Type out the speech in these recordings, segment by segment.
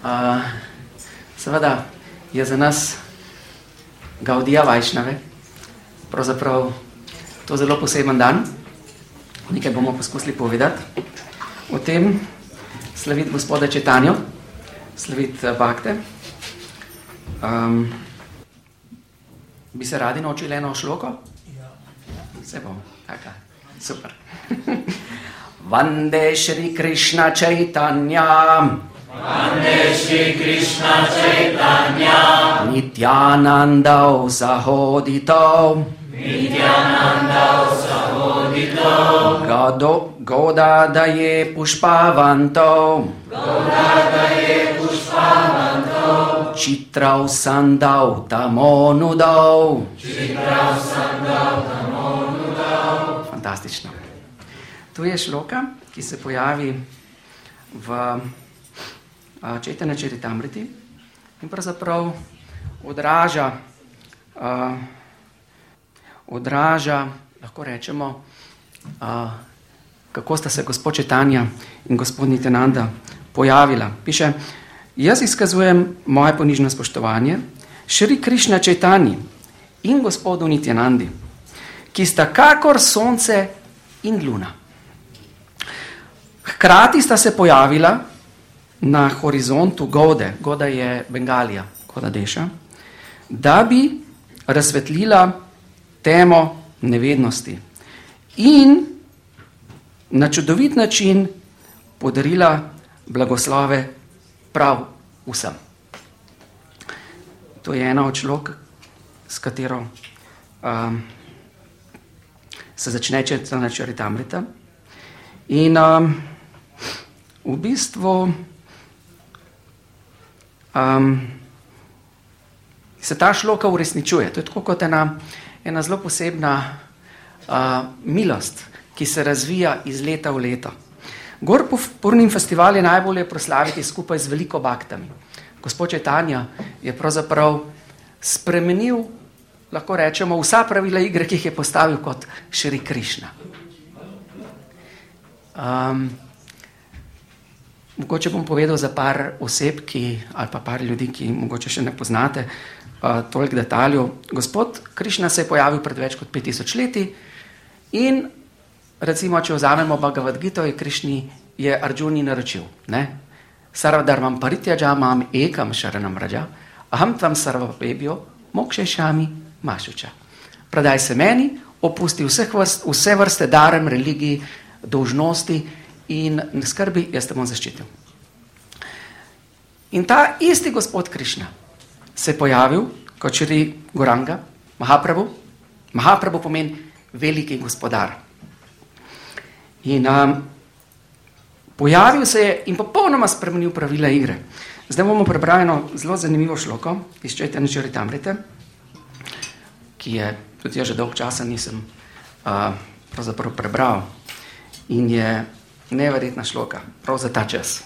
Seveda je za nas Gaudija Vajšnave pravzaprav to zelo poseben dan. Nekaj bomo poskusili povedati o tem, slaviti gospoda Četanjo, slaviti Bhakte. Bi se radi naučili eno šloko? Ja. Se bomo, tako, super. Vande Shri Krishna Chaitanya, Vande Shri Krishna Chaitanya, Nityananda Sahodito, Nityananda Sahodito, Godadaye Pushpavanto, Godadaye Pushpavanto, Chitrau Sandau Tamonudau. Chitrau Sandau Tamonudau. Fantastično. Tu je šloka, ki se pojavi v Chaitanya Charitamriti in pravzaprav odraža, lahko rečemo, kako sta se gospod Četanja in gospod Nityananda pojavila. Piše: jaz izkazujem moje ponižno spoštovanje Šri Krišna Četanji in gospodu Nityanandi, ki sta kakor sonce in luna. Hkrati sta se pojavila na horizontu Gode, Goda je Bengalija, Goda Deša, da bi razsvetlila temo nevednosti in na čudovit način podarila blagoslove prav vsem. To je ena od šlok, s katero se začne Chaitanya Charitamrita. In v bistvu se ta šloka uresničuje. To je tako kot ena zelo posebna milost, ki se razvija iz leta v leto. Gor Purnim festival je najbolje proslaviti skupaj z veliko baktami. Gospod Četanja je pravzaprav spremenil, lahko rečemo, vsa pravila igre, ki jih je postavil kot Šri Krišna. Mogoče bom povedal za par oseb, ali pa par ljudi, ki mogoče še ne poznate toliko detaljev. Gospod Krišna se je pojavil pred več kot 5000 leti in recimo, če vzamemo Bhagavad Gito, je Arjuni naročil, Sarvadharmam parityajaam ekam sharanam vraja, aham tvam sarvapebhyo mokshayami mašuča. Predaj se meni, opusti vse vrste darem, religiji, dolžnosti in ne skrbi, jaz te bom zaščitil. In ta isti gospod Krišna se je pojavil kot Šri Gauranga Mahaprabhu. Mahaprabhu pomeni veliki gospodar. In pojavil se je in popolnoma spremenil pravila igre. Zdaj bomo prebrali eno zelo zanimivo šloko iz Chaitanya Charitamrite, ki je tudi jaz že dolgo časa nisem pravzaprav prebral. In je neverjetna šloka, prav za ta čas.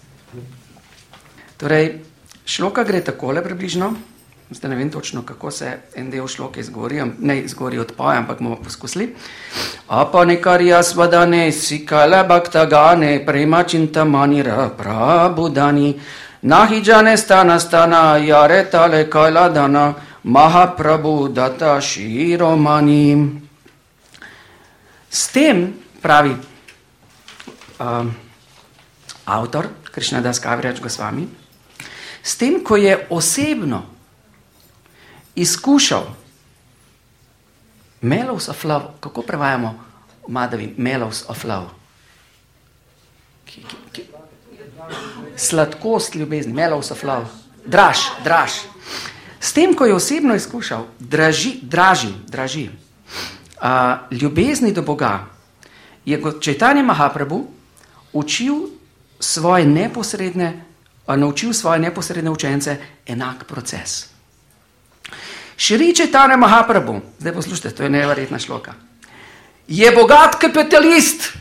Torej, šloka gre takole približno, zdaj ne vem točno, kako se en del šloke izgovori odpoje, ampak bomo poskusili. Apanikarya svadane sikala bhaktagane prema chintamanira prabudani nahijane stana yare tale kailadana mahaprabhu data shiromani. S tem, pravi avtor Krishnadas Kaviraj Goswami, s tem, ko je osebno izkušal mellows of love, kako prevajamo Madhavi, mellows of love? Sladkost ljubezni, mellows of love, draž. S tem, ko je osebno izkušal draži ljubezni do Boga, je Chaitanya Mahaprabhu naučil svoje neposredne učence enak proces. Šri Chaitanya Mahaprabhu, zdaj poslušajte, to je neverjetna šloka, je bogat kapitalist.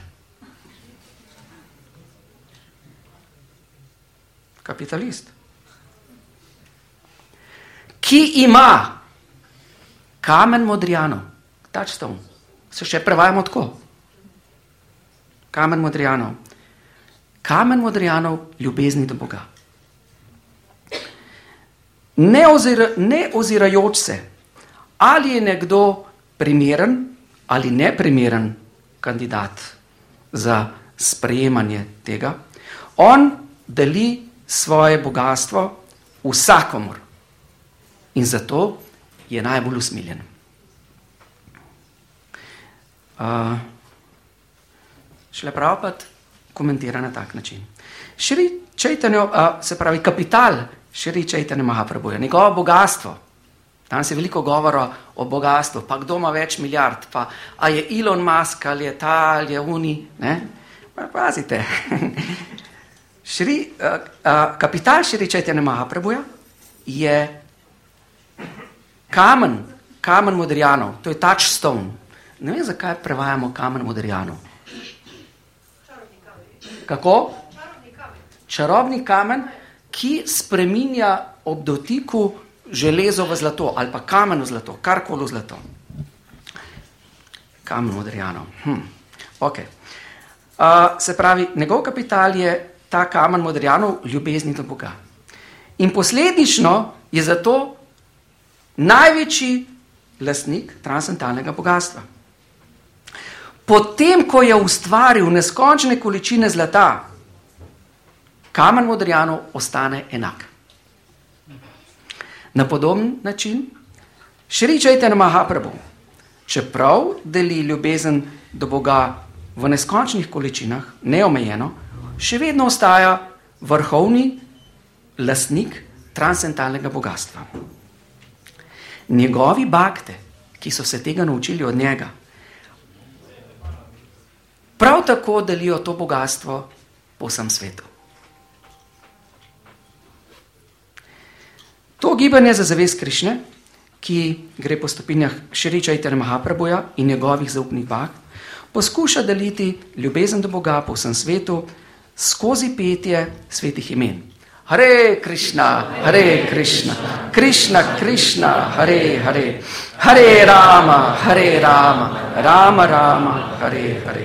Ki ima kamen modrijanov, touchstone, se še prevajamo tako. Kamen modrijanov ljubezni do Boga. ne ozirajoč se, ali je nekdo primeren ali neprimeren kandidat za sprejemanje tega, on deli svoje bogatstvo vsakomur in zato je najbolj usmiljen. Šrila Prabhupada komentira na tak način. Šri Čajtanja, se pravi kapital Šri Čajtanja Mahaprabhuja, njegovo bogatstvo. Danes je veliko govora o bogatstvu, pa kdo ima več milijard, pa a je Elon Musk, ali je ta, ali je uni, ne? Pazite. Kapital Šri Čajtanja Mahaprabhuja je kamen modrijanov, to je touchstone. Ne vem, zakaj prevajamo kamen modrijanov. Kako? Čarobni kamen, ki spreminja ob dotiku železo v zlato, ali pa kamen v zlato, karkoli v zlato. Kamen modrijanov. Okay. Se pravi, njegov kapital je ta kamen modrijanov ljubezni do Boga. In posledično je zato največji lastnik transcendentalnega bogatstva. Potem, ko je ustvaril neskončne količine zlata, kamen modrijanov ostane enak. Na podoben način Šri Čajtanja Mahaprabhu, čeprav deli ljubezen do Boga v neskončnih količinah, neomejeno, še vedno ostaja vrhovni lastnik transcendentalnega bogatstva. Njegovi bakte, ki so se tega naučili od njega, prav tako delijo to bogatstvo po vsem svetu. To gibanje za zavest Krišne, ki gre po stopinjah Šri Čajtanja Mahaprabhuja in njegovih zaupnih bakt, poskuša deliti ljubezen do Boga po vsem svetu skozi petje svetih imen. Hare Krišna, Hare Krišna, Krišna Krišna, Hare Hare, Hare Rama, Rama Rama, Hare Hare.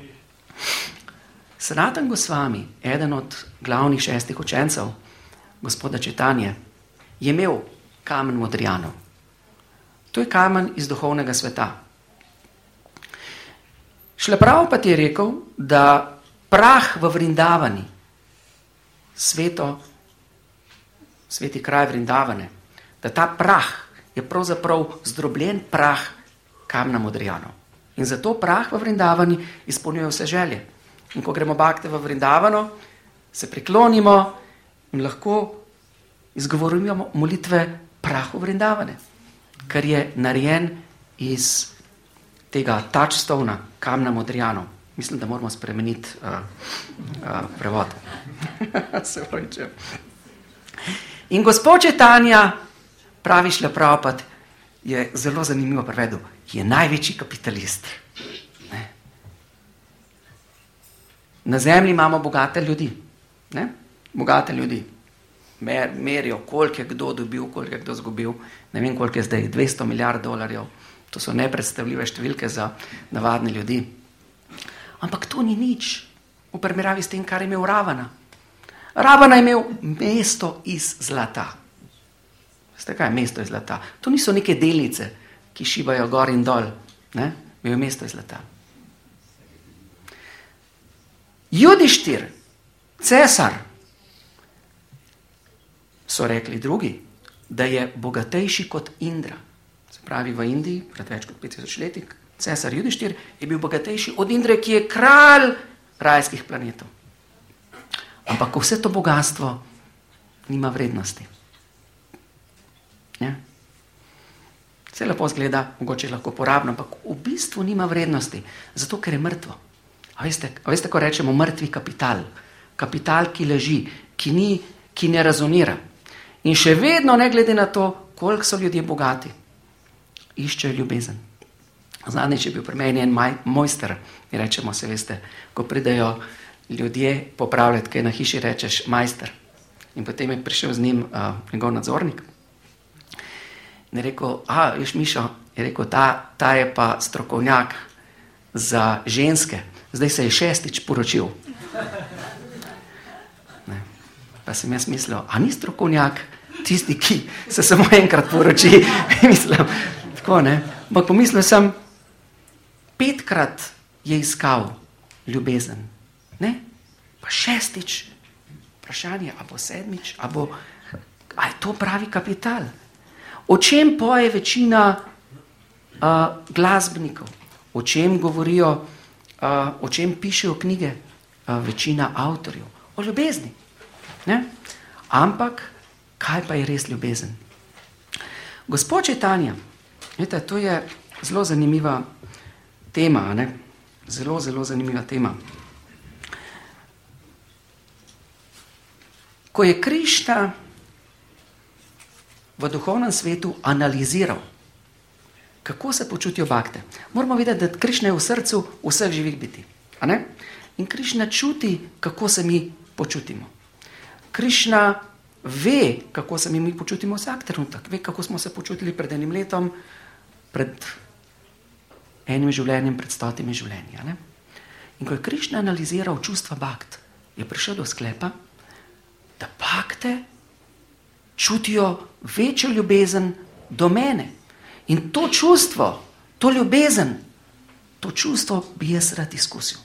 Sanatan Gosvami, eden od glavnih 6 učencev gospoda Čajtanje, je imel kamen modrijanov. To je kamen iz duhovnega sveta. Šrila Prabhupada je rekel, da prah v Vrindavani, sveti kraj Vrindavane, da ta prah je pravzaprav zdrobljen prah kamna modrijanov. In zato prah v Vrindavani izpolnjuje vse želje. In ko gremo bakte v Vrindavano, se priklonimo in lahko izgovorimo molitve prahu Vrindavane, ker je narejen iz tega touchstona, kamna modrijanov. Mislim, da moramo spremeniti prevod. Se pravičujem. In gospod Čajtanja, pravi Šrila Prabhupada, je zelo zanimivo prevedel, je največji kapitalist. Ne? Na zemlji imamo bogate ljudi. Ne? Bogate ljudi. Merijo, koliko je kdo dobil, koliko je kdo zgubil. Ne vem, koliko je zdaj, 200 milijard dolarjev. To so nepredstavljive številke za navadne ljudi. Ampak to ni nič v primerjavi s tem, kar je imel Ravana. Ravana je imel mesto iz zlata. Veste kaj je mesto iz zlata? To niso neke delnice, ki šibajo gor in dol. Ne? Imel mesto iz zlata. Judištir, cesar, so rekli drugi, da je bogatejši kot Indra. Se pravi, v Indiji, pred več kot 5000 leti, cesar Judištir je bil bogatejši od Indre, ki je kralj rajskih planetov. Ampak vse to bogatstvo nima vrednosti. Ja? Vse lepo zgleda, mogoče lahko porabno, ampak v bistvu nima vrednosti, zato ker je mrtvo. A veste, ko rečemo mrtvi kapital? Kapital, ki leži, ki ne rezonira. In še vedno, ne glede na to, koliko so ljudje bogati, iščejo ljubezen. Zadnjič je bil pri meni en mojster, mi rečemo, se veste, ko pridejo ljudje popravljati, kaj na hiši rečeš majster. In potem je prišel z njim njegov nadzornik. In je rekel, veš Mišo, je rekel, ta je pa strokovnjak za ženske, zdaj se je 6. poročil. Ne. Pa sem jaz mislil, ni strokovnjak tisti, ki se samo enkrat poroči, mislim, tako ne. Ampak pomislil sem, 5-krat je iskal ljubezen, ne? Pa 6-tič, vprašanje, a bo 7-tič, a je to pravi kapital? O čem poje večina glasbenikov? O čem govorijo, o čem pišejo knjige večina avtorjev? O ljubezni, ne? Ampak, kaj pa je res ljubezen? Gospod Čajtanja, veste, to je zelo zanimiva tema, ne? Zelo, zelo zanimiva tema. Ko je Krišna v duhovnem svetu analiziral, kako se počutijo bakte, moramo vedeti, da Krišna je v srcu vseh živih biti. A ne? In Krišna čuti, kako se mi počutimo. Krišna ve, kako se mi počutimo vsak trenutek. Ve, kako smo se počutili pred enim letom, pred enim življenjem, pred 100 življenji. Ne? In ko je Krišna analiziral čustva bakt, je prišel do sklepa, da bakte čutijo večjo ljubezen do mene. In to čustvo, to ljubezen, to čustvo bi jaz rad izkusil.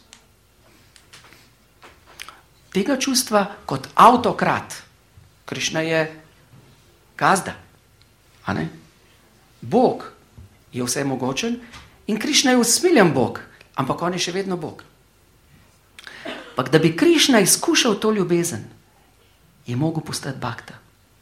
Tega čustva kot avtokrat, Krišna je gazda, a ne? Bog je vsemogočen in Krišna je usmiljen Bog, ampak on je še vedno Bog. Ampak da bi Krišna izkušal to ljubezen, je mogel postati bakta.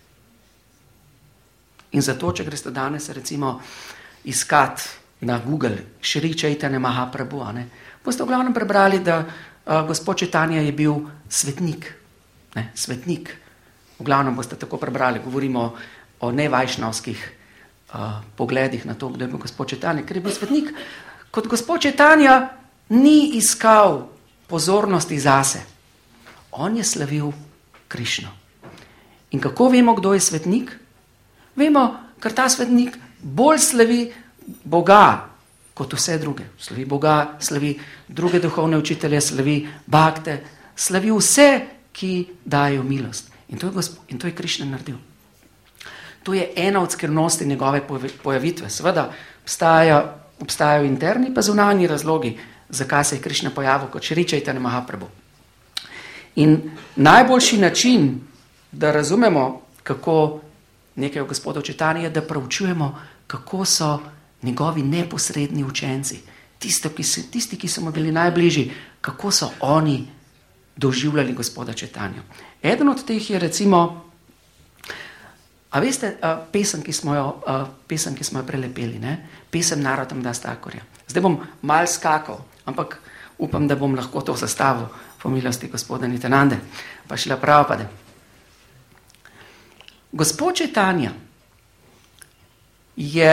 In zato, če greste danes recimo iskat na Google Šri Čajtanja Mahaprabhu, boste v glavnem prebrali, da gospod Čajtanja je bil svetnik. Ne, svetnik. V glavnem boste tako prebrali, govorimo o nevajšnavskih pogledih na to, kdo je bil gospod Čajtanja, ker je bil svetnik. Kot gospod Čajtanja ni iskal pozornosti zase. On je slavil Krišno. In kako vemo, kdo je svetnik? Vemo, ker ta svetnik bolj slavi Boga kot vse druge. Slavi Boga, slavi druge duhovne učitelje, slavi bakte, slavi vse, ki dajo milost. In to je Krišna naredil. To je ena od skrivnosti njegove pojavitve. Seveda obstajajo interni pa zunanji razlogi, zakaj se je Krišna pojavil kot Šri Čajtanja Mahaprabhu. In najboljši način, da razumemo, kako nekaj v gospodu Čajtanja je, da proučujemo, kako so njegovi neposredni učenci, tisti, ki so mu bili najbližji, kako so oni doživljali gospoda Čajtanja. Eden od teh je recimo, a veste, pesem, ki smo jo prelepeli, ne? Pesem Narodam das Thakurja. Zdaj bom mal skakal, ampak upam, da bom lahko to zastavil po milosti gospoda Nityanande, pa Šrila Prabhupade. Gospod Čajtanja je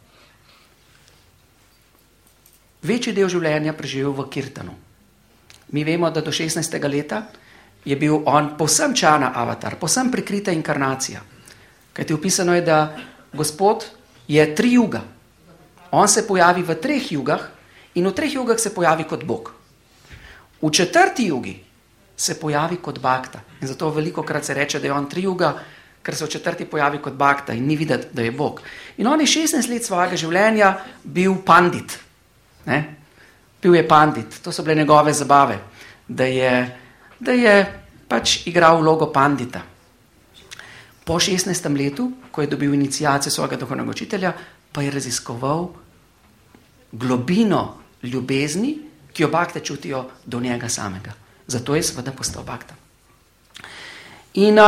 večji del življenja preživel v Kirtanu. Mi vemo, da do 16. leta je bil on povsem čana avatar, povsem prikrita inkarnacija. Kajti opisano je, da gospod je 3 juga. On se pojavi v 3 jugah in v 3 jugah se pojavi kot Bog. V 4. jugi se pojavi kot bakta. In zato veliko krat se reče, da je on 3 juga, ker se v 4. pojavi kot bakta in ni videti, da je Bog. In on je 16 let svojega življenja bil pandit. Ne? Bil je pandit. To so bile njegove zabave, da je pač igral vlogo pandita. Po 16. letu, ko je dobil iniciacijo svojega duhovnega učitelja, pa je raziskoval globino ljubezni, ki jo bakte čutijo do njega samega. Zato je seveda postal bakta. In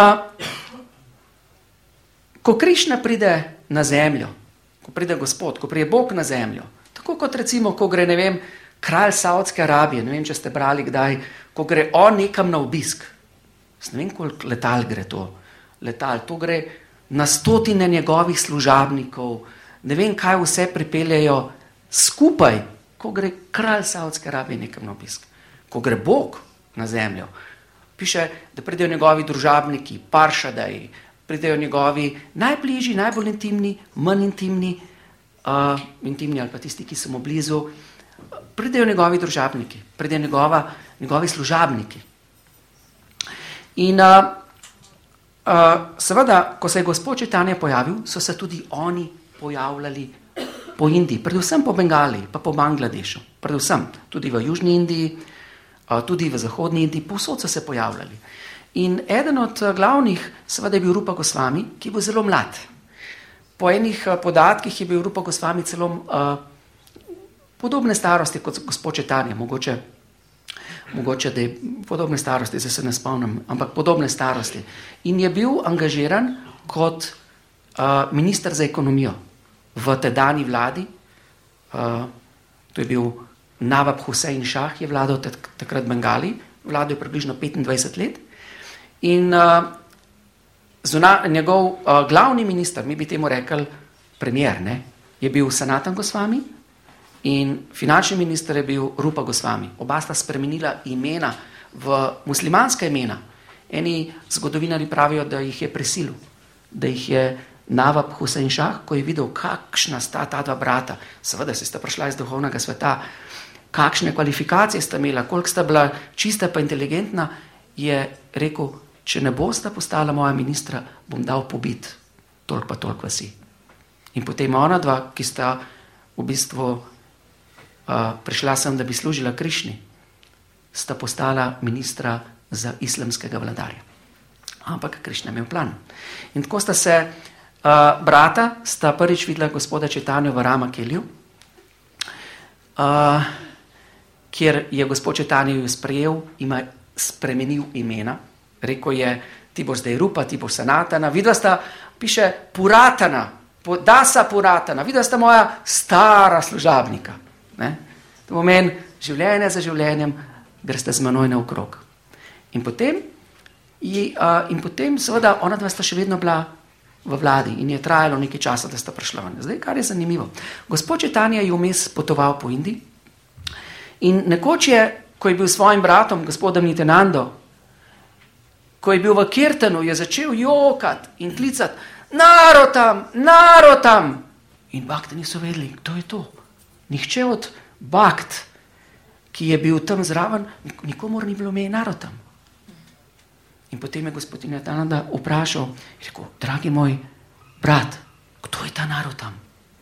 ko Krišna pride na zemljo, ko pride Gospod, ko pride Bog na zemljo, tako kot recimo, ko gre, ne vem, kralj Saudske Arabije, ne vem, če ste brali kdaj, ko gre on nekam na obisk, ne vem, koliko letal gre to gre na 100 njegovih služabnikov, ne vem, kaj vse pripeljejo skupaj, ko gre kralj Saudske Arabije nekam na obisk. Ko gre Bog na zemljo, piše, da pridejo njegovi družabniki, paršadaji, pridejo njegovi najbližji, najbolj intimni, manj intimni ali pa tisti, ki so mu blizu, pridejo njegovi družabniki, pridejo njegovi služabniki. In seveda, ko se je gospod Čajtanja pojavil, so se tudi oni pojavljali po Indiji, predvsem po Bengali, pa po Bangladešu, predvsem tudi v Južni Indiji, tudi v Zahodni Indiji, povsod so se pojavljali. In eden od glavnih, seveda, je bil Rupa Gosvami, ki je bil zelo mlad. Po enih podatkih je bil Rupa Gosvami celo podobne starosti kot gospod Čajtanja, mogoče, da je podobne starosti, zdaj se ne spomnim, ampak podobne starosti. In je bil angažiran kot minister za ekonomijo v tedanji vladi. To je bil Nawab Hussain Shah, je vladal takrat Bengali, vladal je približno 25 let. In njegov glavni minister, mi bi temu rekli premier, je bil Sanatan Gosvami in finančni minister je bil Rupa Gosvami. Oba sta spremenila imena v muslimanska imena. Eni zgodovinari pravijo, da jih je prisilil, da jih je Nawab Hussain Shah, ko je videl, kakšna sta ta dva brata, seveda se sta prišla iz duhovnega sveta, kakšne kvalifikacije sta imela, koliko sta bila čista pa inteligentna, je rekel, če ne bosta postala moja ministra, bom dal pobit, toliko pa toliko vasi. In potem ona dva, ki sta v bistvu prišla sem, da bi služila Krišni, sta postala ministra za islamskega vladarja. Ampak Krišna je imel plan. In tako sta se brata, sta prvič videla gospoda Čajtanjo v Rama Kelju, kjer je gospod Čajtanja ju sprejel, ima spremenil imena, rekel je, ti boš zdaj Rupa, ti boš Sanatana, vidva sta, piše Puratana, Dasa Puratana, vidva sta moja stara služabnika. To pomeni, življenje za življenjem, greste z menoj naokrog. In potem seveda, ona dva sta še vedno bila v vladi in je trajalo nekaj časa, da sta prišla ven. Zdaj, kar je zanimivo, gospod Čajtanja je vmes potoval po Indiji in nekoč je, ko je bil s svojim bratom, gospodom Nityanando, ko je bil v Kirtanu, je začel jokati in klicati, Narotam, Narotam! In bakti niso vedeli, kdo je to. Nihče od bakt, ki je bil tam zraven, nikomor ni bilo ime Narotam. In potem je gospod Nityananda vprašal, je rekel, dragi moj brat, kdo je ta Narotam?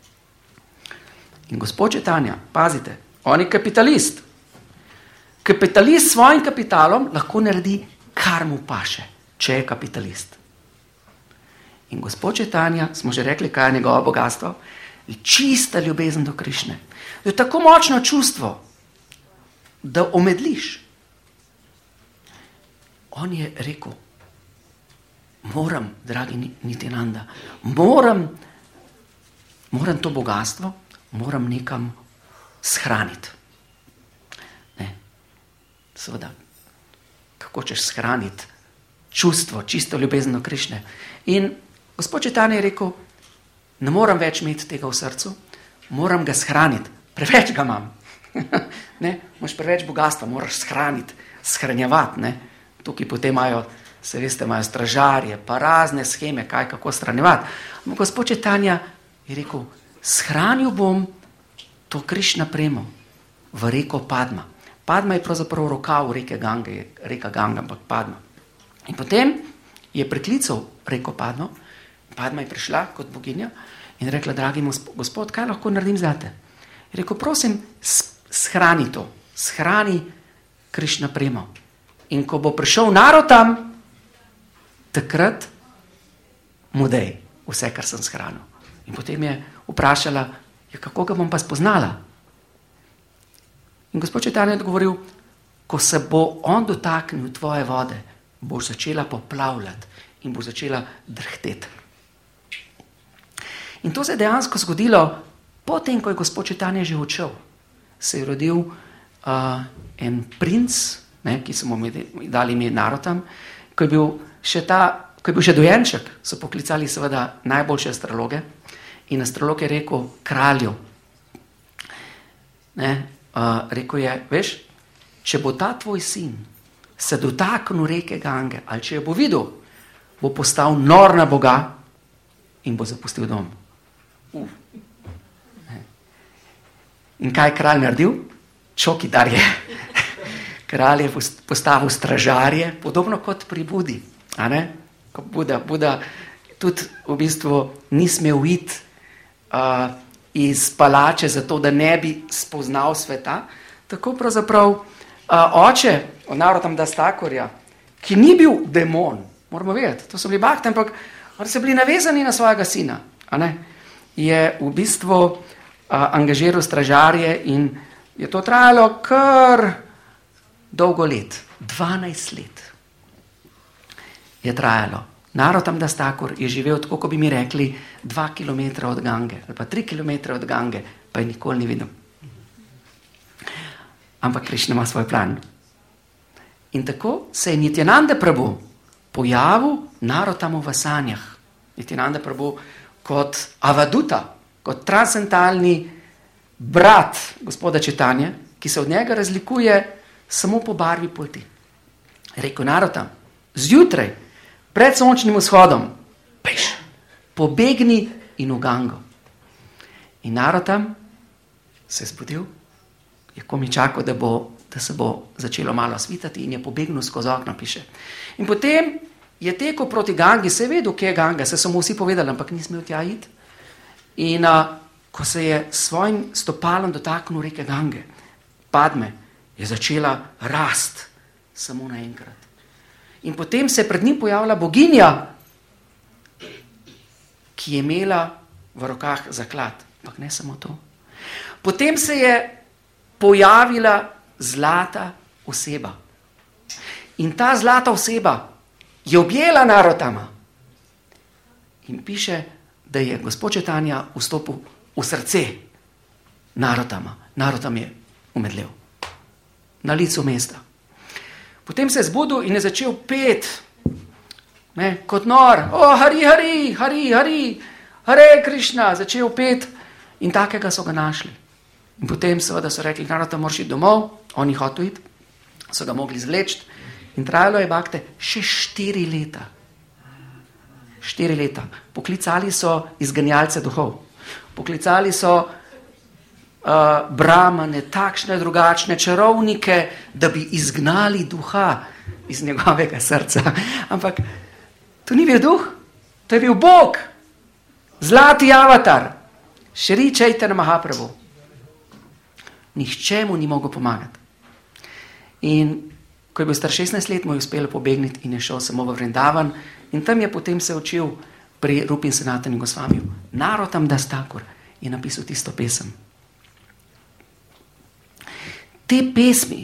In gospod Čajtanja, pazite, on je kapitalist. Kapitalist s svojim kapitalom lahko naredi, kar mu paše, če je kapitalist. In gospod Čajtanja, smo že rekli, kaj je njegovo bogatstvo, je čista ljubezen do Krišne. Je tako močno čustvo, da omedliš. On je rekel, moram, dragi Nityananda, moram to bogatstvo, moram nekam shraniti. Seveda, kako češ shraniti čustvo, čisto ljubezen do Krišne. In gospod Čajtanja je rekel, ne moram več imeti tega v srcu, moram ga shraniti, preveč ga imam. Imaš preveč bogatstva, moraš shranjevati. Tukaj potem imajo, se veste, imajo stražarje, pa razne sheme, kako shranjevati. Ampak gospod Čajtanja je rekel, shranil bom to Krišna premo v reko Padma. Padma je pravzaprav rokav reke Gange, reka Ganga, ampak Padma. In potem je preklical reko Padmo, Padma je prišla kot boginja in rekla, dragi gospod, kaj lahko naredim zate? Je rekel, prosim, shrani to, shrani Krišna premo. In ko bo prišel Narotam, takrat mu dej vse, kar sem shranil. In potem je vprašala, kako ga bom pa spoznala? In gospod Čajtanja je odgovoril, ko se bo on dotaknil tvoje vode, boš začela poplavljati in bo začela drhteti. In to se je dejansko zgodilo potem, ko je gospod Čajtanja že odšel. Se je rodil en princ, ki so mu dali ime Narotam, ko je bil še dojenček, so poklicali seveda najboljše astrologe in astrolog je rekel kralju, rekel je, veš, če bo ta tvoj sin se dotaknil reke Gange, ali če jo bo videl, bo postal nor na Boga in bo zapustil dom. In kaj je kralj naredil? Čokidar je. Kralj je postavil stražarje, podobno kot pri Budi. kot Buda. Buda tudi v bistvu ni smel iti iz palače zato, da ne bi spoznal sveta. Tako pravzaprav oče od Narotam Das Thakurja, ki ni bil demon, moramo vedeti, to so bili bakti, ampak oni so bili navezani na svojega sina, je v bistvu angažiral stražarje in je to trajalo kar dolgo let, 12 let je trajalo. Narotam Das Thakur je živel tako, ko bi mi rekli 2 km od Gange ali pa 3 km od Gange, pa je nikoli ni videl. Ampak Krišna ima svoj plan. In tako se je Nityananda Prabhu pojavil Narotamu v sanjah. Nityananda Prabhu kot avaduta, kot transcendentalni brat gospoda Čitanja, ki se od njega razlikuje samo po barvi polti. Rekel Narotam, zjutraj, pred sončnim vzhodom, peš, pobegni in v Gango. In Narotam se je zbudil, je komi čakal, da se bo začelo malo svitati in je pobegnil skozi okno, piše. In potem je tekel proti Gangi, se je vedel, kje je Ganga, se so mu vsi povedali, ampak ni smel tja iti. In ko se je svojim stopalom dotaknil reke Gange, Padme, je začela rast samo naenkrat. In potem se je pred njim pojavila boginja, ki je imela v rokah zaklad. Ampak ne samo to. Potem se je pojavila zlata oseba. In ta zlata oseba je objela Narotama. In piše, da je gospod Čitanja vstopil v srce Narotama. Narotam je umedlel na licu mesta. Potem se je zbudil in je začel peti, kot nor, Hari, Hari, Hari, Hari, Hare Krišna, začel peti in takega so ga našli. In potem seveda so rekli, Narotam, moraš iti domov, on je hotel iti, so ga mogli zvleči in trajalo je bakte še 4 leta. 4 leta. Poklicali so izganjalce duhov, poklicali so brahmane, takšne drugačne čarovnike, da bi izgnali duha iz njegovega srca. Ampak to ni bil duh, to je bil Bog, zlati avatar, Šri Čejtanja Mahaprabhu. Nihče mu ni mogel pomagati. In ko je bil star 16 let, mu je uspelo pobegniti in je šel samo v Vrindavan in tam je potem se učil pri Rupi in Sanatani Gosvamiju. Narotam Das Thakur je napisal tisto pesem. Te pesmi,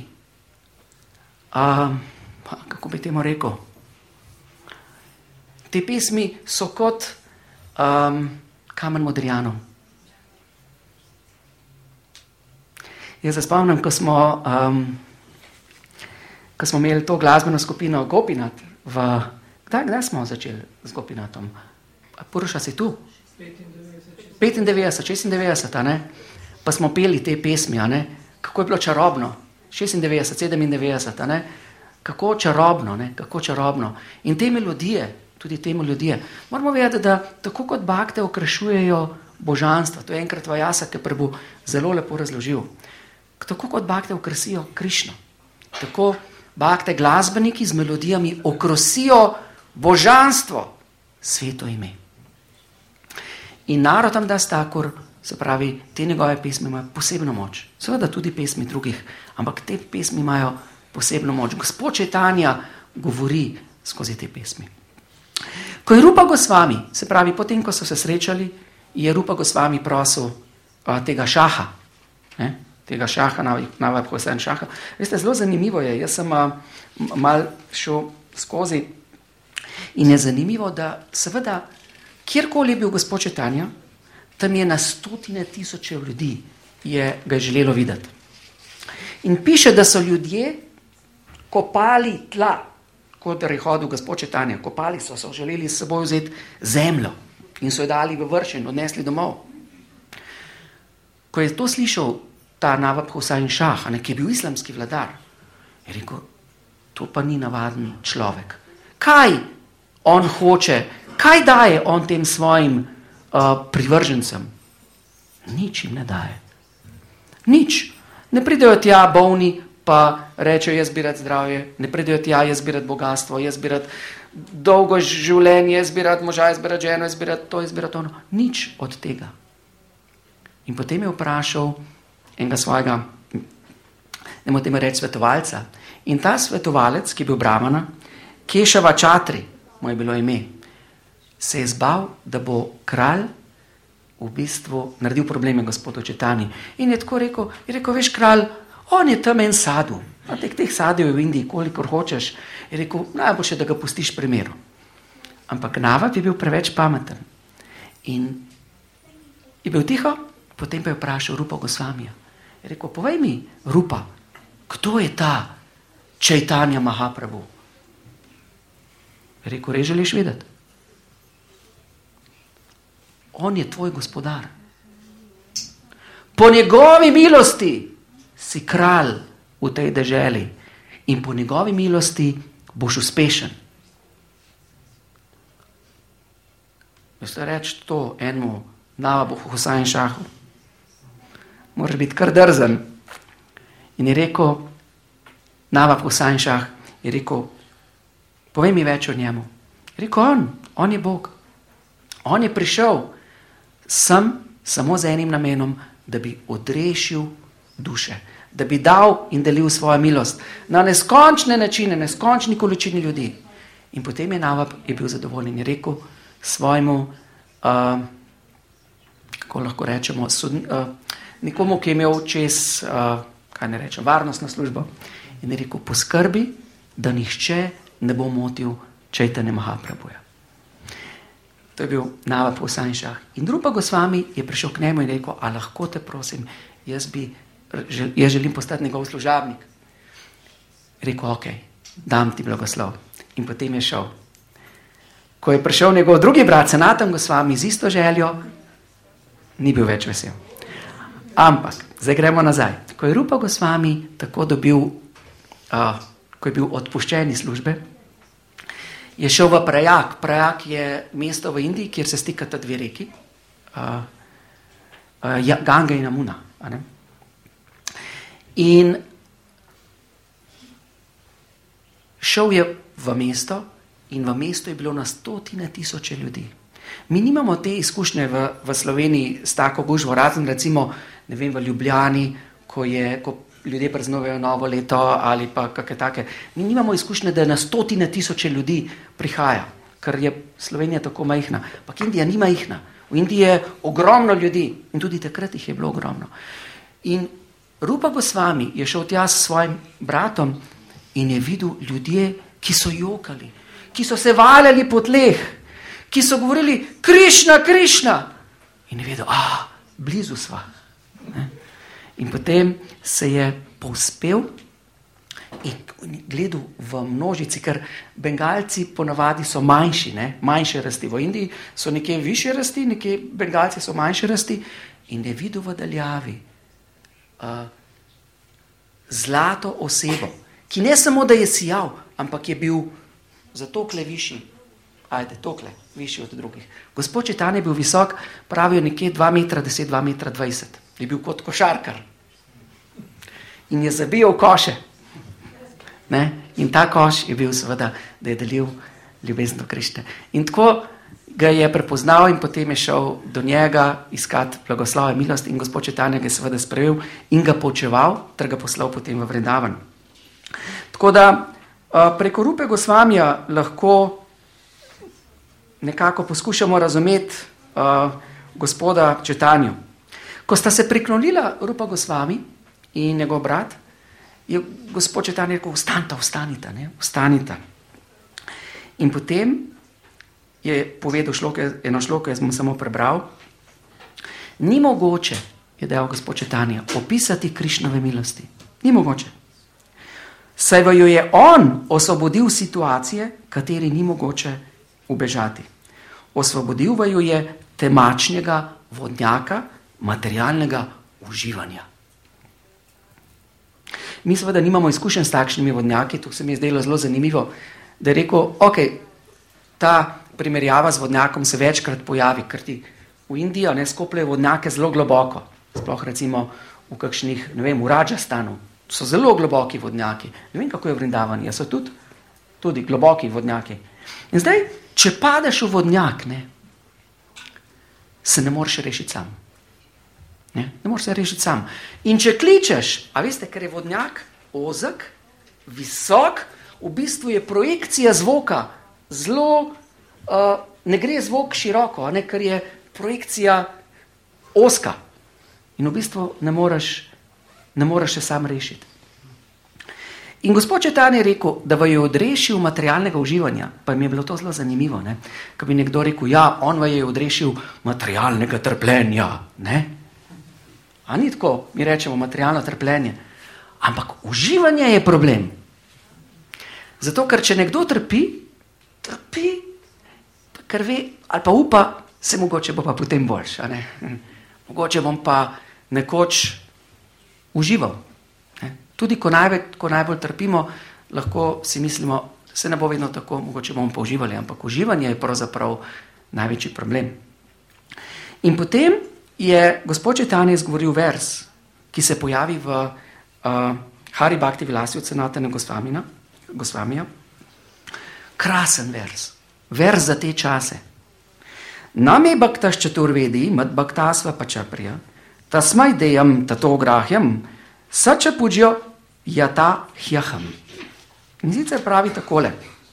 kako bi temu rekel, te pesmi so kot kamen modrijanov. Jaz se spomnim, ko smo imeli to glasbeno skupino Gopinath, kdaj smo začeli z Gopinathom? Puruša si tu? 95, 96, ne? Pa smo peli te pesmi, ne? Kako je bilo čarobno, 96, 97, ne? Kako čarobno, ne? Kako čarobno. In te melodije, tudi te melodije, moramo vedeti, da tako kot bakte okrašujejo božanstva, to je enkrat Vajasa, ki Prabhu zelo lepo razložil, tako kot bakte okrasijo Krišno, tako bakte glasbeniki z melodijami okrasijo božanstvo, sveto ime. In Narotam Das Thakur, se pravi, te njegove pesmi imajo posebno moč. Seveda tudi pesmi drugih, ampak te pesmi imajo posebno moč. Gospod Čitanja govori skozi te pesmi. Ko je Rupa Gosvami, se pravi, potem, ko so se srečali, je Rupa Gosvami prosil tega šaha, tega šaha, Navabhosan šaha. Veste, zelo zanimivo je, jaz sem mal šel skozi in je zanimivo, da seveda, kjerkoli je bil gospod Čitanja, tam je na 100.000 ljudi ga želelo videti. In piše, da so ljudje kopali tla, kot je hodil gospod Čitanja, kopali so želeli s seboj vzeti zemljo in so jo dali v vrš in odnesli domov. Ko je to slišal ta Navabhosan šah, ki je bil islamski vladar, je rekel, to pa ni navaden človek. Kaj on hoče, kaj daje on tem svojim privržencem? Nič jim ne daje. Nič. Ne pridejo tja bolni, pa rečejo, jaz bi rad zdravje, ne pridejo tja, jaz bi rad bogatstvo, jaz bi rad dolgo življenje, izbirati moža, izbirati ženo, izbirati to, izbirati ono. Nič od tega. In potem je vprašal enega svojega, ne morem reči svetovalca. In ta svetovalec, ki je bil brahmana, Kešava Čatri, mu je bilo ime, se je zbal, da bo kralj v bistvu naredil probleme gospodu Četani. In je tako rekel, veš kralj, on je tam en sadu, a teh sadov je v Indiji, kolikor hočeš. Je rekel, najboljše, da ga pustiš pri miru. Ampak Navab je bil preveč pameten. In je bil tiho, potem pa je vprašal Rupa Gosvamija. Je rekel, povej mi, Rupa, kdo je ta Čaitanja Mahaprabhu? Je rekel, res želiš vedeti? On je tvoj gospodar. Po njegovi milosti si kralj v tej deželi in po njegovi milosti boš uspešen. Veste reči to enemu Navabu Husain Šahu? Moraš biti kar drzen. In je rekel, Navab Husain Šah, je rekel, povej mi več o njemu. Je rekel, on je Bog. On je prišel sem samo z enim namenom, da bi odrešil duše, da bi dal in delil svojo milost na neskončne načine, neskončni količini ljudi. In potem je Navab bil zadovoljen in je rekel svojemu, kako lahko rečemo, nekomu, ki je imel čez, varnostno službo, in je rekel, poskrbi, da nihče ne bo motil Čaitanje Mahaprabhuja. To je bil Navab Husain Šah. In Rupa Gosvami je prišel k njemu in rekel, a lahko te prosim, jaz želim postati njegov služabnik. Rekel, ok, dam ti blagoslov. In potem je šel. Ko je prišel njegov drugi brat, Sanatan Gosvami, z isto željo, ni bil več vesel. Ampak, zdaj gremo nazaj. Ko je Rupa Gosvami tako dobil, ko je bil odpuščen iz službe, je šel v Prajag. Prajag je mesto v Indiji, kjer se stikata dve reki, Ganga in Amuna. In šel je v mesto in v mestu je bilo na 100.000 ljudi. Mi nimamo te izkušnje v Sloveniji s tako gužvo, razen recimo, ne vem, v Ljubljani, ko ljudje praznujejo novo leto ali pa kakšne take. Mi nimamo izkušnje, da na 100.000 ljudi prihaja, ker je Slovenija tako majhna. Pak Indija ni majhna. V Indiji je ogromno ljudi in tudi takrat jih je bilo ogromno. In Rupa Gosvami je šel tja s svojim bratom in je videl ljudje, ki so jokali, ki so se valjali po tleh, ki so govorili, Krišna, Krišna. In je vedel, blizu sva. In potem se je povzpel in gledal v množici, ker Bengalci ponavadi so manjši, manjše rasti. V Indiji so nekje više rasti, nekje Bengalci so manjše rasti. In je videl v daljavi zlato osebo, ki ne samo, da je sijal, ampak je bil za tokle višji. Tokle, višji od drugih. Gospod Čaitanja je bil visok, pravijo nekje 2,10 m, 2,20 m. Je bil kot košarkar. In je zabijal koše. In ta koš je bil seveda, da je delil ljubezen do Krišne. In tako ga je prepoznal in potem je šel do njega iskati blagoslov in milost in gospod Čaitanja ga je seveda sprejel in ga poučeval, ter ga poslal potem v Vrindavan. Tako da preko Rupe Gosvamija lahko nekako poskušamo razumeti gospoda Čaitanju. Ko sta se priklonila Rupa Gosvami in njegov brat, je gospod Čaitanja rekel, vstanita. In potem je povedal eno šloko, jaz bom samo prebral. Ni mogoče, je dejal gospod Čaitanja, opisati Krišnove milosti. Ni mogoče. Saj jo je on osvobodil situacije, kateri ni mogoče ubežati. Osvobodil jo je temačnega vodnjaka, materialnega uživanja. Mi seveda nimamo izkušenj s takšnimi vodnjaki, to se mi je zdelo zelo zanimivo, da je rekel, ok, ta primerjava z vodnjakom se večkrat pojavi, ker ti v Indiji skopljajo vodnjake zelo globoko, sploh recimo v kakšnih, v Rajasthanu, so zelo globoki vodnjaki. Ne vem, kako je v Vrindavani, so tudi globoki vodnjaki. In zdaj, če padeš v vodnjak, se ne moreš rešiti sam. Ne moreš se rešiti sam. In če kličeš, a veste, ker je vodnjak ozek, visok, v bistvu je projekcija zvoka zelo, ne gre zvok široko, ker je projekcija ozka. In v bistvu ne moreš se sam rešiti. In gospod Četan je rekel, da va je odrešil materialnega uživanja. Pa mi je bilo to zelo zanimivo, ko bi nekdo rekel, ja, on va je odrešil materialnega trpljenja. A ni tako, mi rečemo materialno trpljenje. Ampak uživanje je problem. Zato, ker če nekdo trpi, ker ve, ali pa upa, se mogoče bo pa potem boljš. Mogoče bom pa nekoč užival. Tudi ko najbolj trpimo, lahko si mislimo, se ne bo vedno tako, mogoče bomo pa uživali, ampak uživanje je pravzaprav največji problem. In potem je gospod Četanja izgovoril vers, ki se pojavi v Hari Bhakti Vilasya od Sanatana Gosvamija. Krasen vers za te čase. Name bhaktas čaturvedi, mad bhaktasva pačapriya, tasmai deyam tato grahyam, sača puđjo jata hjaham. In sicer pravi takole.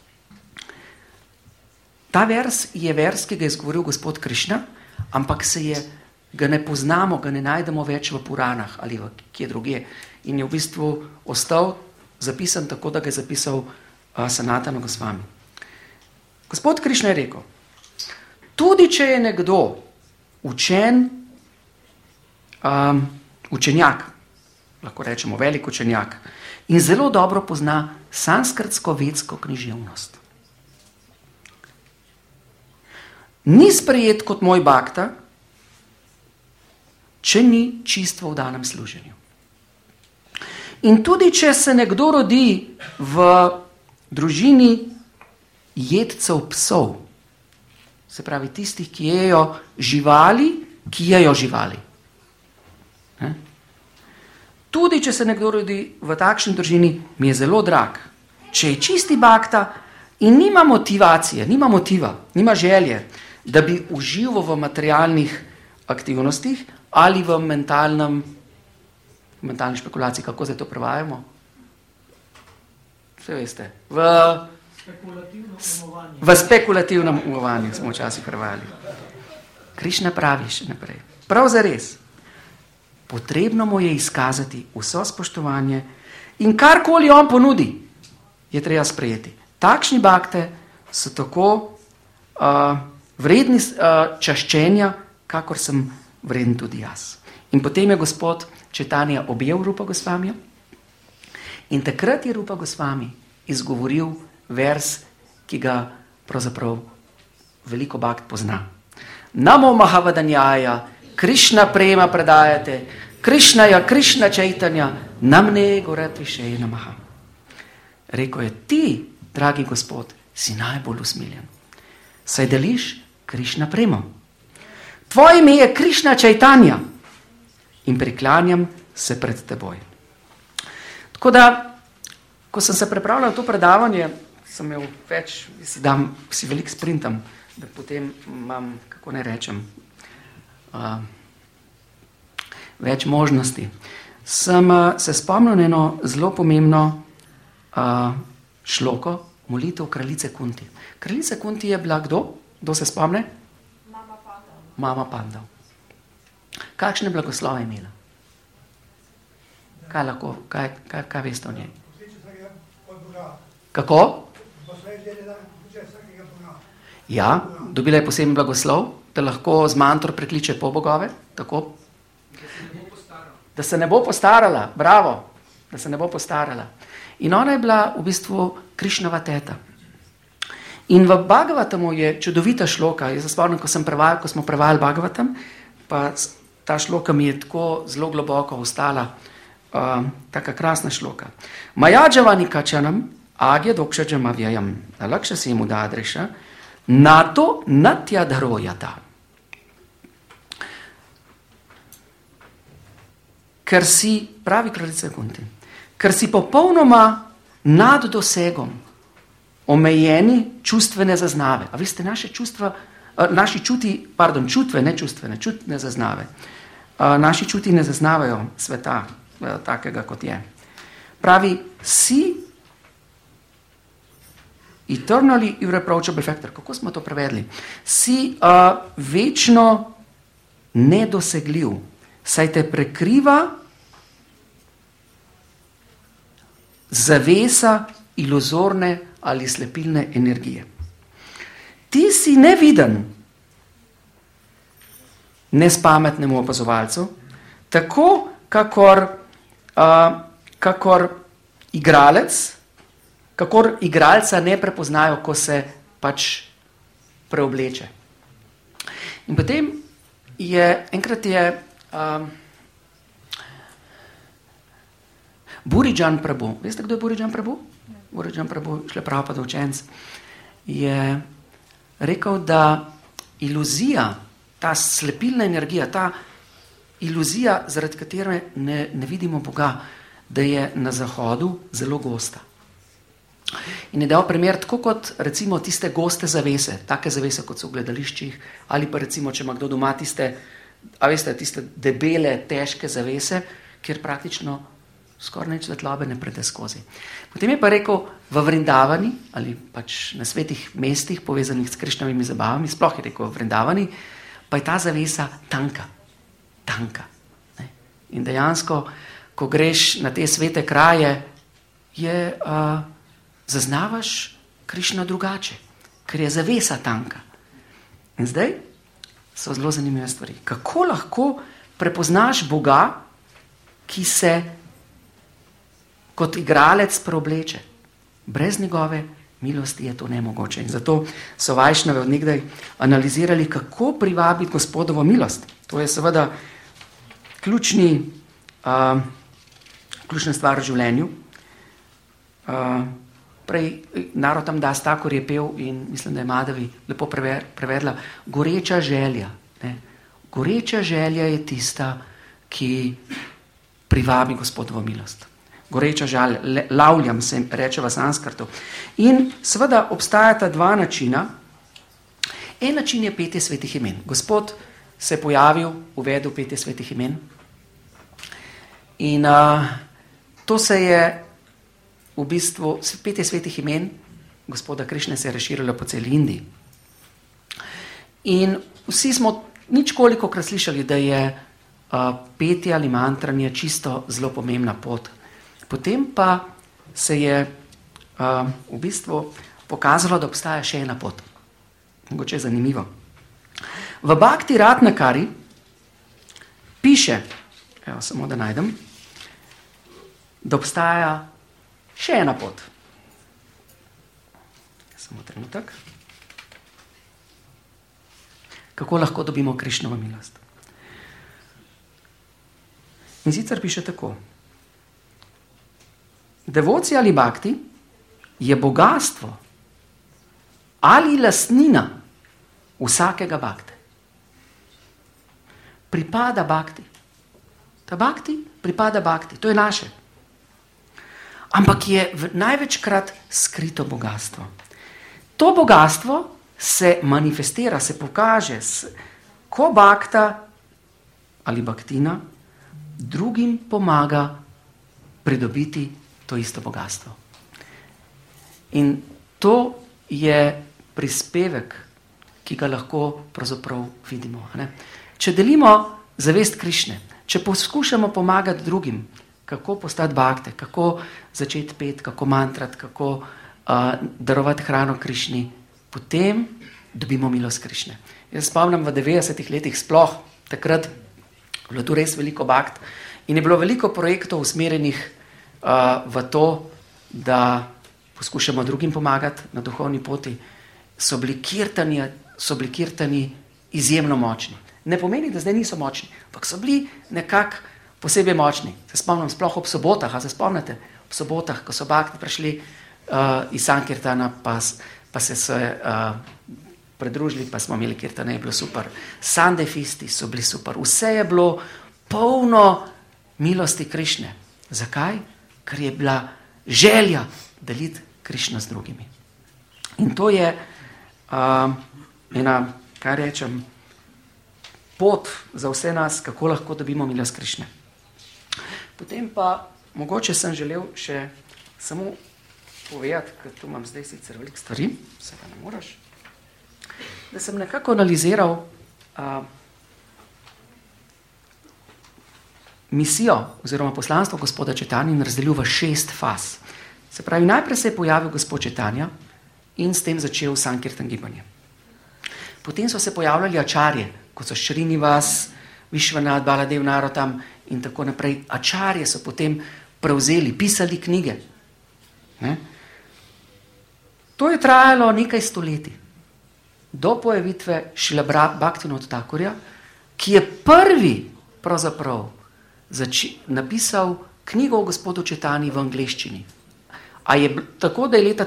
Ta vers je vers, ki ga je izgovoril gospod Krišna, ampak ga ne poznamo, ga ne najdemo več v Puranah ali v kje druge. In je v bistvu ostal zapisan tako, da ga je zapisal Sanatana Gosvami. Gospod Krišna je rekel, tudi če je nekdo učenjak, lahko rečemo velik učenjak, in zelo dobro pozna sanskrtsko-vedsko književnost, ni sprejet kot moj bhakta, če ni čisto v danem služenju. In tudi, če se nekdo rodi v družini jedcev psov, se pravi tistih, ki jejo živali. Tudi, če se nekdo rodi v takšni družini, mi je zelo drag. Če je čisti bhakta in nima motivacije, nima želje, da bi užival v materialnih aktivnostih ali v mentalni špekulaciji, kako zdaj to prevajamo? Vse veste. V spekulativnem umovanju smo včasih prevajali. Krišna pravi še naprej. Prav zares. Potrebno mu je izkazati vso spoštovanje in karkoli on ponudi, je treba sprejeti. Takšni bhakte so tako vredni čaščenja, kakor sem vreden tudi jaz. In potem je gospod Četanja objel Rupa Gosvamija in takrat je Rupa Gosvami izgovoril vers, ki ga pravzaprav veliko bhakt pozna. Namo Mahavadanjaja, Krišna prema predajate, Krišnaja, Krišna Čaitanja, namne gorat višej namaha. Rekel je, ti, dragi gospod, si najbolj usmiljen. Saj deliš Krišna premo. Tvoje ime je Krišna Čaitanja in priklanjam se pred teboj. Tako da, ko sem se pripravljal to predavanje, sem imel več, si veliko sprintam, da potem imam, kako ne rečem, več možnosti. Sem se spomnil na eno zelo pomembno šloko, molitev kraljice Kunti. Kraljica Kunti je bila kdo? Kdo se spomne? Mama Pandav. Kakšne blagoslove je imela? Kaj veste o njej? Kako? Ja, dobila je poseben blagoslov, da lahko z mantro prekliče polbogove, tako? Da se ne bo postarala, bravo, da se ne bo postarala. In ona je bila v bistvu Krišnova teta. In v Bhagavatamu je čudovita šloka. Jaz se spomnim, ko smo prevajali Bhagavatam, pa ta šloka mi je tako zelo globoko ostala, taka krasna šloka. Majadžavani kačanam, agje dokšađam avjajam, lakša se jim udadreša, nato natja darojata. Ker si, pravi kraljica Kunti, ker si popolnoma nad dosegom omejeni čustvene zaznave. A veste, čutne zaznave. Naši čuti ne zaznavajo sveta takega, kot je. Pravi, si eternally irreproachable factor. Kako smo to prevedli? Si večno nedosegljiv, saj te prekriva zavesa iluzorne ali slepilne energije. Ti si neviden nespametnemu opazovalcu, tako kakor igralca ne prepoznajo, ko se pač preobleče. In potem enkrat je Burijan Prabhu, veste, kdo je Burijan Prabhu? Burijan Prabhu, šle Prabhupada učenc, je rekel, da iluzija, ta slepilna energija, ta iluzija, zaradi katere ne vidimo Boga, da je na zahodu zelo gosta. In je dal primer, tako kot recimo tiste goste zavese, take zavese, kot so v gledališčih, ali pa recimo, če ima kdo doma tiste debele, težke zavese, kjer praktično skoraj nič svetlobe ne pride skozi. Potem je pa rekel, v Vrindavani, ali pač na svetih mestih, povezanih s Krišnovimi zabavami, sploh je rekel v Vrindavani, pa je ta zavesa tanka. Ne? In dejansko, ko greš na te svete kraje, zaznavaš Krišno drugače, ker je zavesa tanka. In zdaj so zelo zanimive stvari. Kako lahko prepoznaš Boga, ki se kot igralec preobleče? Brez njegove milosti je to nemogoče. In zato so Vajšnave od nekdaj analizirali, kako privabiti Gospodovo milost. To je seveda ključna stvar v življenju. Prej Narotam Das Thakur je pel in mislim, da je Madhavi lepo prevedla, goreča želja. Ne? Goreča želja je tista, ki privabi Gospodovo milost. Goreča želja, lavljam se reče v sanskrtu. In seveda obstajata dva načina. En način je petje svetih imen. Gospod se je pojavil, uvedel petje svetih imen. In to se je v bistvu, petje svetih imen Gospoda Krišne se je razširilo po celi Indiji. In vsi smo ničkolikokrat slišali, da je petje ali mantranje čisto zelo pomembna pot. Potem pa se je v bistvu pokazalo, da obstaja še ena pot. Mogoče je zanimivo. V Bhakti Ratnakari piše, samo da najdem, da obstaja še ena pot. Samo trenutek. Kako lahko dobimo Krišnovo milost? In sicer piše tako. Devocija ali bhakti je bogastvo ali lastnina vsakega bhakte. Pripada bhakti. Ta bhakti pripada bhakti. To je naše. Ampak je največkrat skrito bogastvo. To bogastvo se manifestira, se pokaže, ko bhakta ali bhaktina drugim pomaga pridobiti to isto bogastvo. In to je prispevek, ki ga lahko pravzaprav vidimo. Ne? Če delimo zavest Krišne, če poskušamo pomagati drugim, kako postati bhakte, kako začeti peti, kako mantrati, kako darovati hrano Krišni, potem dobimo milost Krišne. Jaz spomnim v 90-ih letih sploh, takrat bilo tu res veliko bhakt in je bilo veliko projektov usmerjenih v to, da poskušamo drugim pomagati na duhovni poti, so bili kirtani izjemno močni. Ne pomeni, da zdaj niso močni, ampak so bili nekako posebej močni. Se spomnim sploh ob sobotah, a se spomnite? Ob sobotah, ko so bhakti prišli iz Sankirtana, pa se pridružili, pa smo imeli kirtane, je bilo super. Sunday feasti so bili super. Vse je bilo polno milosti Krišne. Zakaj? Ker je bila želja deliti Krišno z drugimi. In to je ena, kaj rečem, pot za vse nas, kako lahko dobimo milost Krišne. Potem pa, mogoče sem želel še samo povedati, ker tu imam zdaj sicer veliko stvari, se pa ne moraš, da sem nekako analiziral misijo oziroma poslanstvo gospoda Četanja in razdelil v 6 faz. Se pravi, najprej se je pojavil gospod Četanja in s tem začel Sankirtan gibanje. Potem so se pojavljali ačarje, kot so Šrinivas, Višvanat, Baladev Narotam in tako naprej. Ačarje so potem prevzeli, pisali knjige. Ne? To je trajalo nekaj stoletij. Do pojavitve Šrila Bhaktivinoda Thakurja, ki je prvi pravzaprav napisal knjigo o gospodu Četanji v angleščini. A je tako, da je leta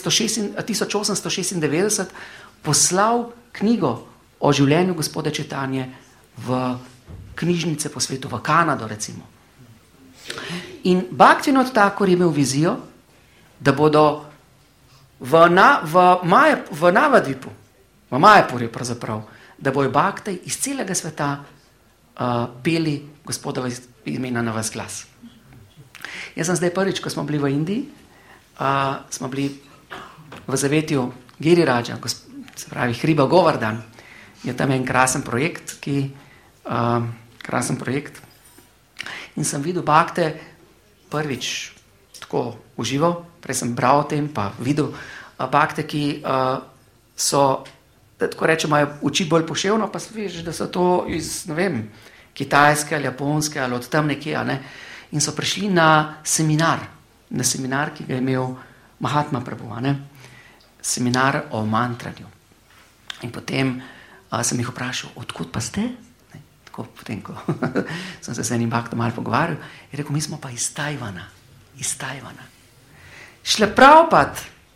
1896 poslal knjigo o življenju gospoda Četanje v knjižnice po svetu, v Kanado recimo. In Bhaktivinoda Thakur je imel vizijo, da bodo v Navadvipu, v Majapurju pravzaprav, da bojo bhakti iz celega sveta peli gospodova imena na vas glas. Jaz sem zdaj prvič, ko smo bili v Indiji, smo bili v zavetju Giriraja, se pravi Hriba Govardhan, je tam en krasen projekt, in sem videl bhakte prvič tako užival, prej sem bral o tem, pa videl bhakte, ki so, da tako rečem, imajo oči bolj poševno, pa veš, da so to iz, ne vem, kitajske ali japonske ali od tam nekje, ne? In so prišli na seminar, ki ga je imel Mahatma Prabhu, ne? Seminar o mantranju. In potem sem jih vprašal, odkud pa ste? Ne? Tako potem, ko sem se z enim bhaktom malo pogovarjal, je rekel, mi smo pa iz Tajvana. Šle Prabhupada,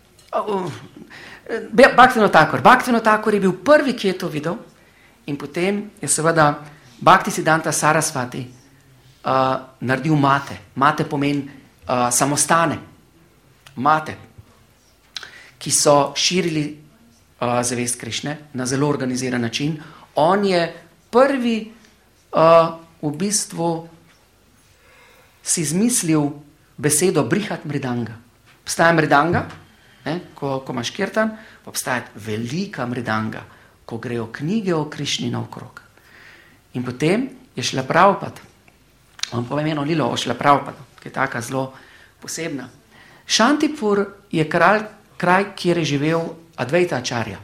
Bhaktivinoda Thakur je bil prvi, ki je to videl, in potem je seveda Bhaktisiddhanta Sarasvati naredil mate. Mate pomeni samostane. Mate, ki so širili zavest Krišne na zelo organiziran način. On je prvi v bistvu si izmislil besedo Brihat Mridanga. Obstaja mridanga, ko imaš kirtan, pa obstaja velika mridanga, ko grejo knjige o Krišni naokrog. In potem je Šrila Prabhupada, vam povem eno lilo o Šrila Prabhupada, ki je taka zelo posebna. Šantipur je kraj, kjer je živel Advaita Acharya.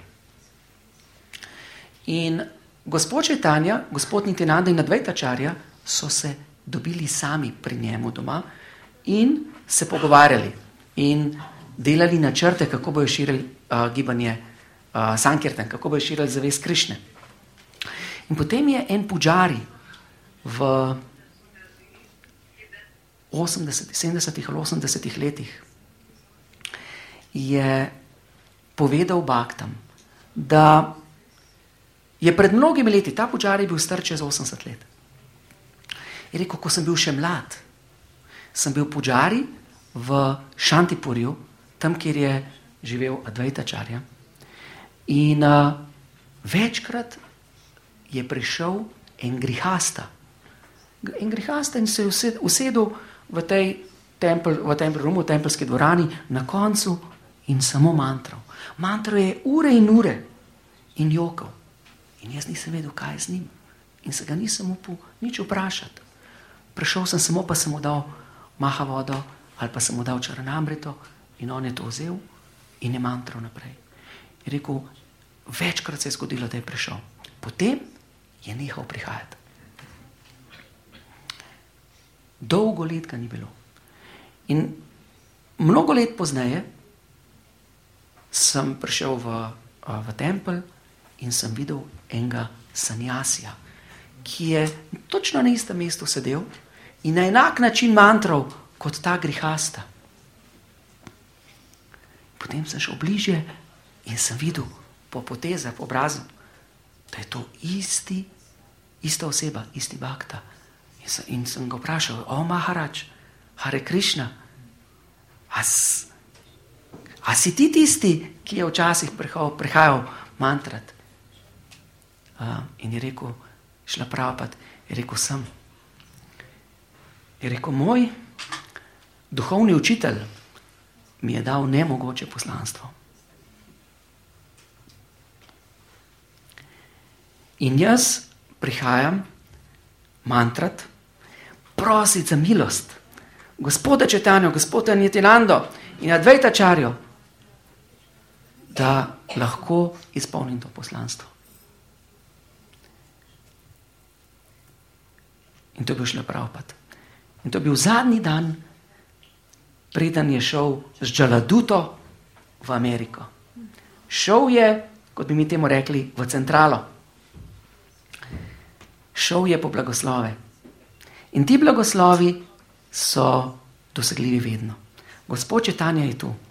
In gospod Četanja, gospod Nityananda in Advaita Acharya so se dobili sami pri njemu doma in se pogovarjali in delali načrte, kako bojo širili gibanje Sankirtan, kako bojo širili zavest Krišne. In potem je en puđari v 70. ali 80. letih je povedal bhaktam, da je pred mnogimi leti, ta puđari bil star čez 80 let. Je rekel, ko sem bil še mlad, sem bil puđari v Šantipurju, tam, kjer je živel Advaita Acharya. In večkrat je prišel en grihasta. En grihasta in se je usedel v tempel rumu, v tempelski dvorani, na koncu in samo mantral. Mantral je ure in ure in jokal. In jaz nisem vedel, kaj je z njim. In se ga nisem upal nič vprašati. Prišel sem samo, pa sem mu dal mahavodo ali pa sem mu dal čaranamrito in on je to vzel in je mantral naprej. Je rekel, večkrat se je zgodilo, da je prišel. Potem je nehal prihajati. Dolgo let ga ni bilo. In mnogo let pozneje sem prišel v tempel in sem videl enega sanjasija, ki je točno na istem mestu sedel in na enak način mantral kot ta grihasta. Potem sem šel bližje in sem videl po potezah, po obrazu, da je to ista oseba, isti bhakta. In sem ga vprašal, o Maharaj, Hare Krishna, A si ti tisti, ki je včasih prihajal mantrat? In je rekel, Šrila Prabhupada, je rekel, sem. Je rekel, moj duhovni učitelj mi je dal nemogoče poslanstvo. In jaz prihajam mantrat, prositi za milost Gospoda Čaitanjo, Gospoda Nityanando in Advaitacharjo, da lahko izpolnim to poslanstvo. In to je bil Šrila Prabhupada. In to je bil zadnji dan, preden je šel z Jaladuto v Ameriko. Šel je, kot bi mi temu rekli, v centralo. Šel je po blagoslove. In ti blagoslovi so dosegljivi vedno. Gospod Čaitanja je tu.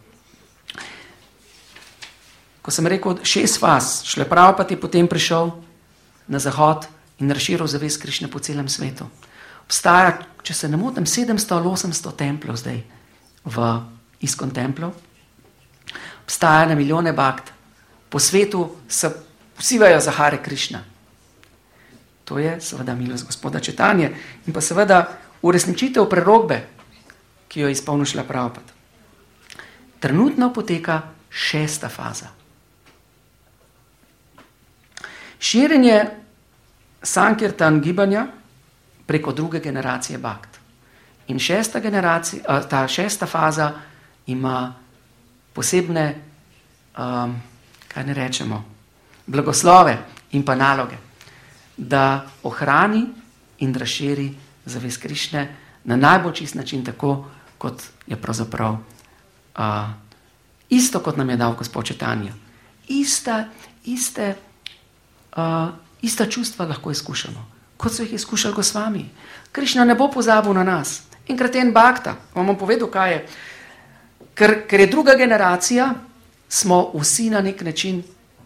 Ko sem rekel 6 faz, Šrila Prabhupada je potem prišel na zahod in razširil zavest Krišne po celem svetu. Obstaja, če se ne motim, 700 ali 800 templov zdaj v ISKCON templov. Obstaja na milijone bhakt. Po svetu se vsi vejo za Hare Krišna. To je seveda milost Gospoda Čaitanje in pa seveda uresničitev prerokbe, ki jo je izpolnil Šrila Prabhupada. Trenutno poteka 6. faza. Širjenje Sankirtan gibanja preko 2. generacije bhakt. In 6. generacija, ta 6. faza ima posebne, kaj ne rečemo, blagoslove in pa naloge, da ohrani in razširi zavest Krišne na najbolj čist način, tako kot je pravzaprav isto, kot nam je dal Gospod Čaitanja. Ista čustva lahko izkušamo, kot so jih izkušali Gosvami. Krišna ne bo pozabil na nas. Enkrat en bhakta, vam bom povedal, kaj je. Ker je 2. generacija, smo vsi na nek način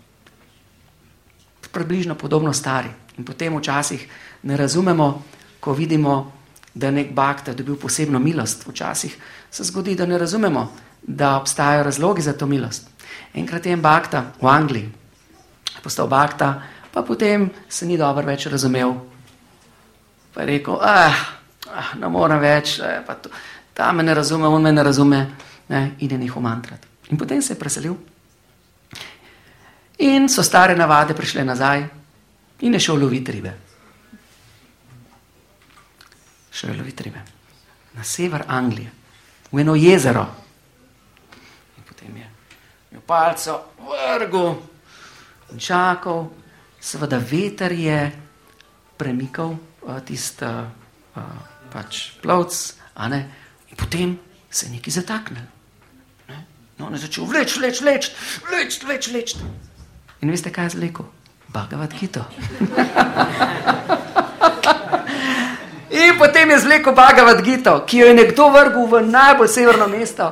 približno podobno stari. In potem včasih ne razumemo, ko vidimo, da nek bhakta dobil posebno milost. Včasih se zgodi, da ne razumemo, da obstajajo razlogi za to milost. Enkrat je en bhakta v Angliji postal bhakta, pa potem se ni dobro več razumel. Pa je rekel, ne morem več, pa ta me ne razume, on me ne razume, in je nehal mantrat. In potem se je preselil. In so stare navade prišle nazaj in je šel loviti ribe. Šel je loviti ribe. Na sever Anglije, v eno jezero. In potem je imel palco vrgel in čakal. Seveda veter je premikal tisti plovc, in potem se je nekaj zataknil. No, on je začel vleč. In veste, kaj je zlekel? Bhagavad Gito. In potem je zlekel Bhagavad Gito, ki jo je nekdo vrgel v najbolj severno mesto,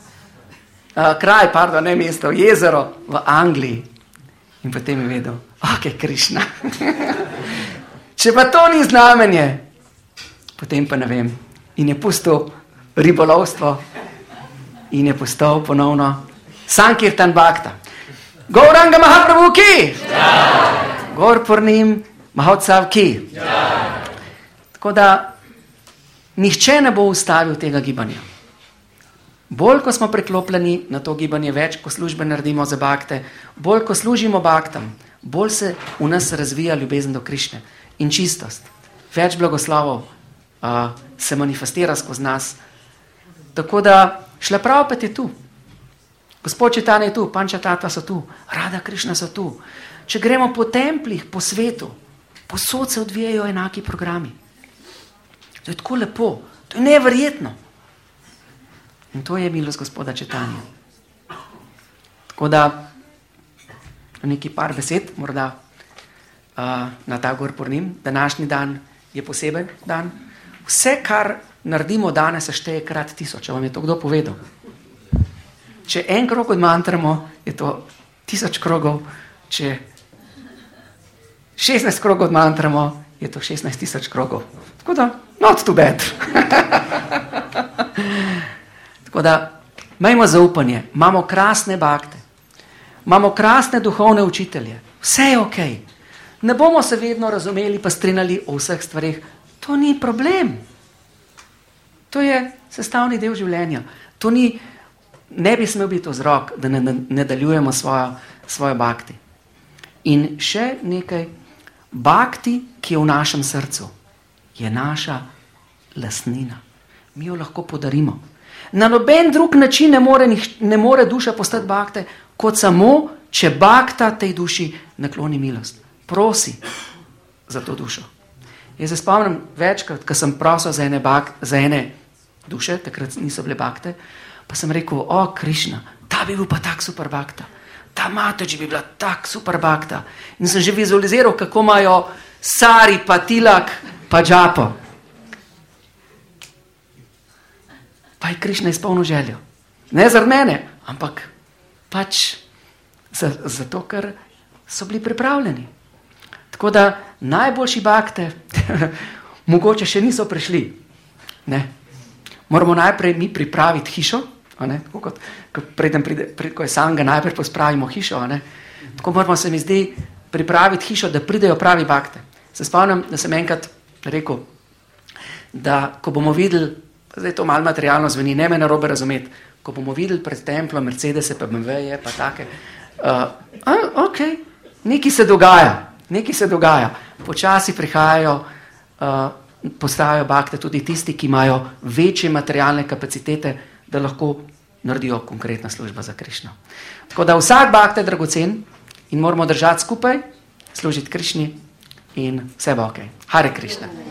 jezero v Angliji. In potem je vedel, Krišna. Če pa to ni znamenje, potem pa ne vem. In je pustil ribolovstvo in je postal ponovno Sankirtan Bhakta. Gauranga Mahaprabhu ki! Gaur Purnim Mahotsav ki! Tako da nihče ne bo ustavil tega gibanja. Bolj, ko smo preklopljeni na to gibanje, več, ko službe naredimo za bhakte, bolj, ko služimo bhaktam, bolj se v nas razvija ljubezen do Krišne in čistost. Več blagoslovov se manifestira skozi nas. Tako da Šrila Prabhupada je tu. Gospod Čaitanja je tu, Pančatattva so tu, Radha Krišna so tu. Če gremo po templih, po svetu, posod se odvijajo enaki programi. To je tako lepo, to je neverjetno. In to je milost Gospoda Čaitanja. Tako da, nekaj par besed, morda na ta Gaur Purnim. Današnji dan je poseben dan. Vse, kar naredimo danes, se šteje krat 1000. Vam je to kdo povedal? Če en krog odmantramo, je to 1000 krogov. Če 16 krogov odmantramo, je to 16 000 krogov. Tako da, not too bad. Tako da, Imajmo zaupanje, imamo krasne bakte, imamo krasne duhovne učitelje, vse je ok. Ne bomo se vedno razumeli pa strinjali o vseh stvarih. To ni problem. To je sestavni del življenja. To ne bi smel biti vzrok, da ne nadaljujemo svojo bakti. In še nekaj, bakti, ki je v našem srcu, je naša lastnina. Mi jo lahko podarimo. Na noben drug način ne more duša postati bakte, kot samo, če bakta tej duši nakloni milost. Prosi za to dušo. Jaz se spomnim večkrat, ko sem prosil za ene duše, takrat niso bile bakte, pa sem rekel, Krišna, ta bi bil pa tak super bakta, ta Matoč bi bila tak super bakta. In sem že vizualiziral, kako imajo sari, pa tilak, pa džapo. Pa je Krišna izpolnil željo. Ne zaradi mene, ampak pač zato, ker so bili pripravljeni. Tako da najboljši bakte mogoče še niso prišli. Ne. Moramo najprej mi pripraviti hišo, tako kot ko je samega najprej pospravimo hišo. Tako moramo, se mi zdi, pripraviti hišo, da pridejo pravi bakte. Se spomnim, da sem enkrat rekel, da ko bomo videli, zdaj to malo materialno zveni, ne me narobe razumeti, ko bomo videli pred templom Mercedese, pa BMW-je, pa take, ok, nekaj se dogaja. Počasi prihajajo, postajajo bakte tudi tisti, ki imajo večje materialne kapacitete, da lahko naredijo konkretna služba za Krišno. Tako da vsak bakte je dragocen in moramo držati skupaj, služiti Krišni in vse bo ok. Hare Krišna.